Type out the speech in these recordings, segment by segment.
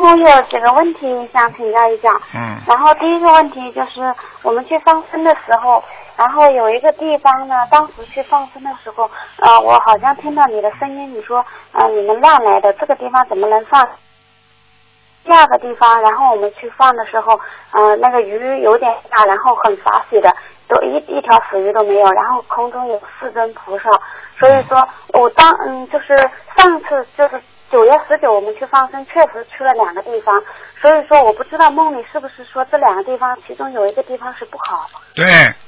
我有几个问题想请教一下。然后第一个问题就是我们去放生的时候，然后有一个地方呢，当时去放生的时候，我好像听到你的声音，你说你们乱来的，这个地方怎么能放？第二个地方，然后我们去放的时候，那个鱼有点大，然后很法喜的，都一条死鱼都没有，然后空中有4尊菩萨，所以说我就是上次就是9月19我们去放生，确实去了2个地方，所以说我不知道梦里是不是说这2个地方其中有一个地方是不好。 对。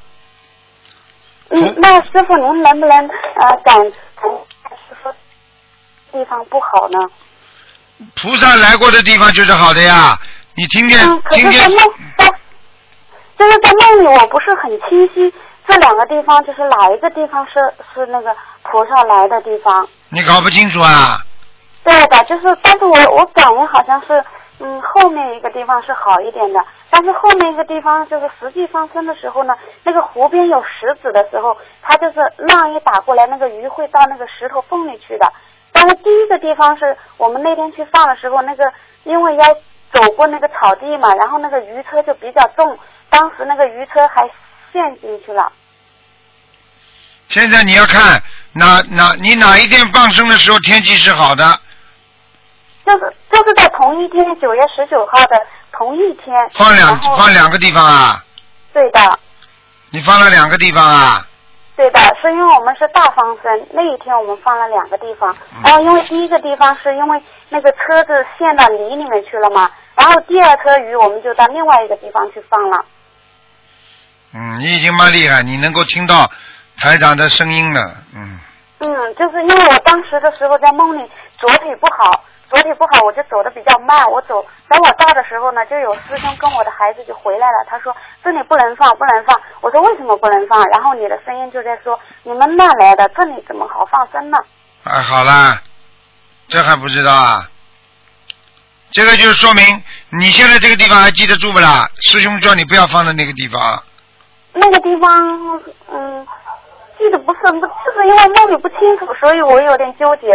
那师傅您能不能是说地方不好呢？ 菩萨来过的地方就是好的呀，你听见？ 可是在就是在梦里我不是很清晰，这2个地方就是哪一个地方是那个菩萨来的地方？ 你搞不清楚啊？ 对的，就是但是我感觉好像是后面一个地方是好一点的，但是后面一个地方就是实际放生的时候呢，那个湖边有石子的时候，它就是浪一打过来，那个鱼会到那个石头缝里去的。但是第一个地方是我们那天去放的时候，那个因为要走过那个草地嘛，然后那个鱼车就比较重，当时那个鱼车还陷进去了。 现在你要看你哪一天放生的时候天气是好的？ 就是在同一天9月19号的同一天。放两个地方啊？对的。 你放了2个地方啊？ 对的，是因为我们是大放生，那一天我们放了2个地方，然后因为第一个地方是因为那个车子陷到泥里面去了嘛，然后第2颗鱼我们就到另外一个地方去放了。 你已经蛮厉害，你能够听到台长的声音了。 就是因为我当时的时候在梦里左腿不好，我就走得比较慢，等我到的时候呢，就有师兄跟我的孩子就回来了，他说这里不能放，我说为什么不能放？然后你的声音就在说你们乱来的，这里怎么好放生呢？ 好啦，这还不知道啊？这个就说明你现在这个地方还记得住不啦？师兄叫你不要放在那个地方。 那个地方记得不是因为梦里不清楚，所以我有点纠结。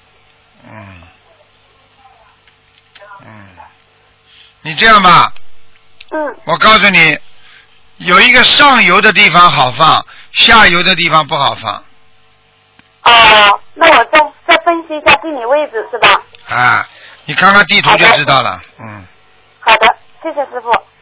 你这样吧，我告诉你，有一个上游的地方好放，下游的地方不好放。 那我再分析一下地理位置是吧？ 你看看地图就知道了。 好的，谢谢师傅。